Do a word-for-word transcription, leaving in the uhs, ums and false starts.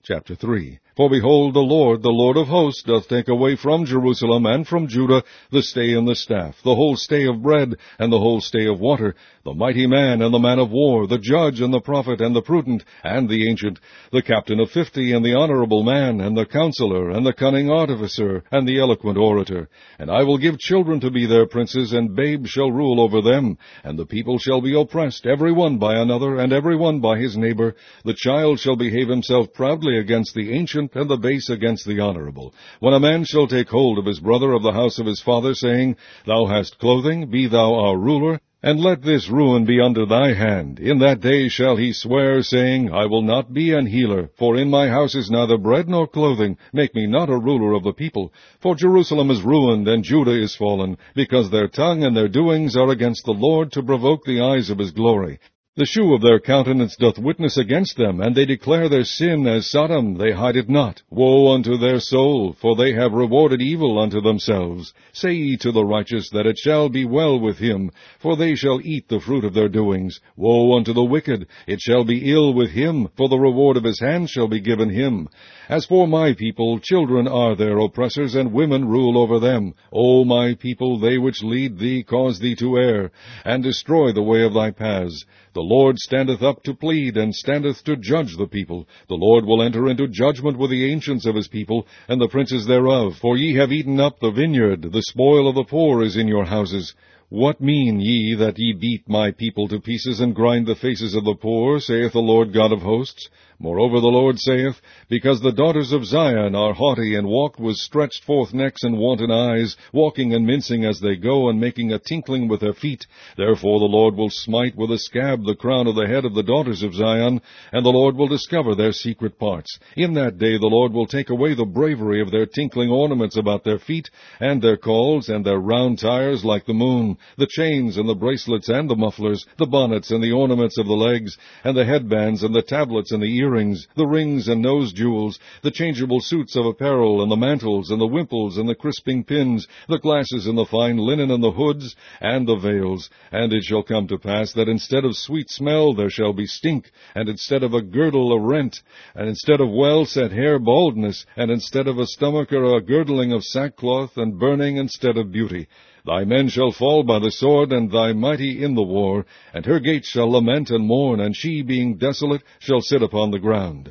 Chapter three. For behold, the Lord, the Lord of hosts, doth take away from Jerusalem and from Judah the stay and the staff, the whole stay of bread, and the whole stay of water, the mighty man and the man of war, the judge and the prophet and the prudent and the ancient, the captain of fifty and the honorable man, and the counselor and the cunning artificer and the eloquent orator. And I will give children to be their princes, and babes shall rule over them. And the people shall be oppressed, every one by another, and every one by his neighbor. The child shall behave himself proudly against the ancient, and the base against the honorable. When a man shall take hold of his brother of the house of his father, saying, Thou hast clothing, be thou our ruler, and let this ruin be under thy hand. In that day shall he swear, saying, I will not be an healer, for in my house is neither bread nor clothing. Make me not a ruler of the people. For Jerusalem is ruined, and Judah is fallen, because their tongue and their doings are against the Lord, to provoke the eyes of his glory. The shew of their countenance doth witness against them, and they declare their sin as Sodom, they hide it not. Woe unto their soul, for they have rewarded evil unto themselves. Say ye to the righteous that it shall be well with him, for they shall eat the fruit of their doings. Woe unto the wicked, it shall be ill with him, for the reward of his hand shall be given him. As for my people, children are their oppressors, and women rule over them. O my people, they which lead thee cause thee to err, and destroy the way of thy paths. The Lord standeth up to plead, and standeth to judge the people. The Lord will enter into judgment with the ancients of his people, and the princes thereof. For ye have eaten up the vineyard, the spoil of the poor is in your houses. What mean ye that ye beat my people to pieces, and grind the faces of the poor, saith the Lord God of hosts? Moreover the Lord saith, Because the daughters of Zion are haughty, and walk with stretched forth necks and wanton eyes, walking and mincing as they go, and making a tinkling with their feet, therefore the Lord will smite with a scab the crown of the head of the daughters of Zion, and the Lord will discover their secret parts. In that day the Lord will take away the bravery of their tinkling ornaments about their feet, and their calls, and their round tires like the moon, the chains and the bracelets and the mufflers, the bonnets and the ornaments of the legs, and the headbands and the tablets and the earrings, the rings and nose jewels, the changeable suits of apparel, and the mantles, and the wimples, and the crisping pins, the glasses, and the fine linen, and the hoods, and the veils. And it shall come to pass that instead of sweet smell there shall be stink, and instead of a girdle a rent, and instead of well-set hair baldness, and instead of a stomacher a girdling of sackcloth, and burning instead of beauty. Thy men shall fall by the sword, and thy mighty in the war, and her gates shall lament and mourn, and she, being desolate, shall sit upon the ground.